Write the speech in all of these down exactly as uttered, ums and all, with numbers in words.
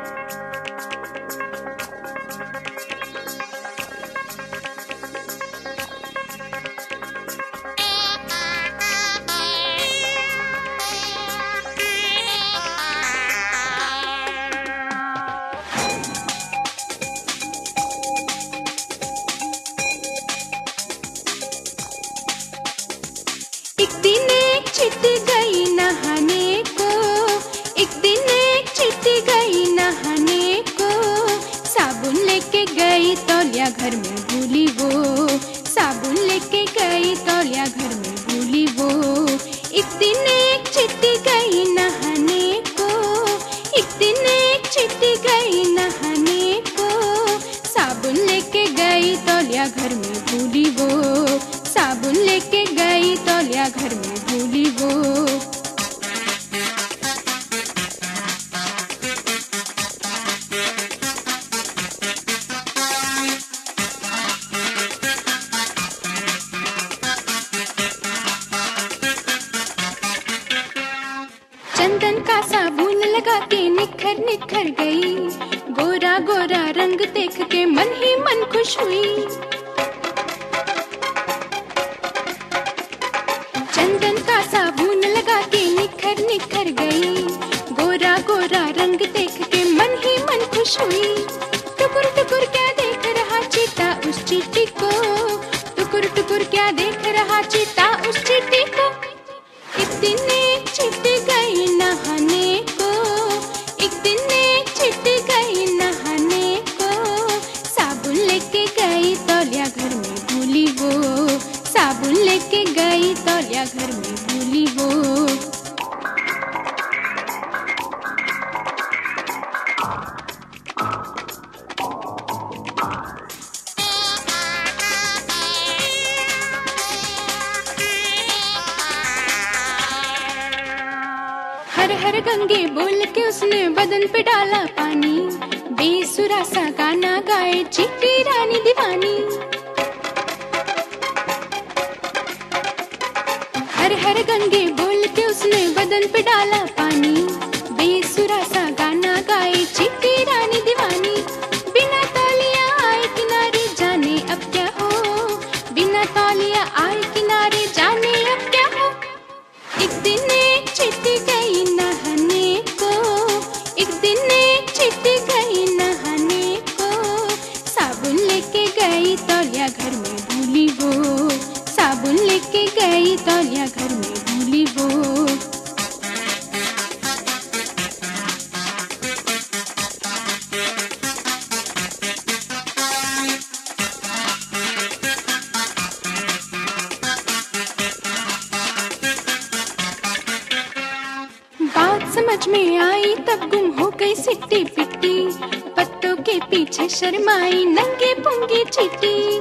एक दिन एक चिट्ठी गई नहाने को, एक दिन एक चिट्ठी गई नहाने को, साबुन लेके गई तौलिया घर में भूली वो, साबुन लेके गई तौलिया घर में भूली वो। एक दिन एक चिट्ठी गई नहाने को, एक दिन एक चिट्ठी गई नहाने को, साबुन लेके गई तौलिया घर में भूली वो, साबुन लेके गई तौलिया घर में भूली वो। चंदन का साबुन लगा के निखर निखर गई, गोरा गोरा रंग देख के मन ही मन खुश हुई। चंदन का साबुन लगा के निखर निखर गई, गोरा गोरा रंग देख के मन ही मन खुश हुई। टुकुर टुकुर क्या देख रहा चीता उस चींटी को, टुकुर टुकुर क्या देख रहा चीता उस चींटी को। एक दिन एक चिट्ठी गई नहाने को, एक दिन एक चिट्ठी गई नहाने को, साबुन लेके गई तौलिया घर में भूली वो, साबुन लेके गई तौलिया घर में भूली वो। हर हर गंगे बोल के उसने बदन पे डाला पानी, बेसुरा सा गाना गाए चींटी रानी दीवानी। हर हर गंगे बोल के उसने बदन पे डाला पानी, बेसुरा सा गाना गाए चींटी रानी दीवानी। बिना तौलिया आए किनारे जाने अब क्या हो, बिना तौलिया आए किनारे जाने अब क्या हो। एक दिन एक चिट्ठी गई नहाने को, एक दिन एक चिट्ठी गई नहाने को, साबुन लेके गई तौलिया घर में भूली वो, साबुन लेके गई तौलिया घर में भूली वो। बात समझ में आई तब गुम हो गई सिट्टी पिट्टी, पत्तों के पीछे शर्माई नंगे पुंगी चींटी।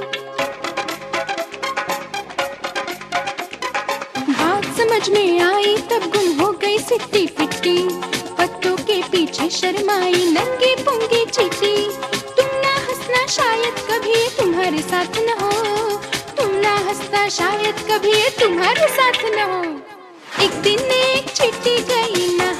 बात समझ में आई तब गुम हो गई सिट्टी पिट्टी, पत्तों के पीछे शर्माई नंगे पुंगी चींटी। तुम ना हंसना शायद कभी तुम्हारे साथ न हो, तुम ना हंसना शायद कभी तुम्हारे साथ न हो। एक दिन एक चिट्ठी गई ना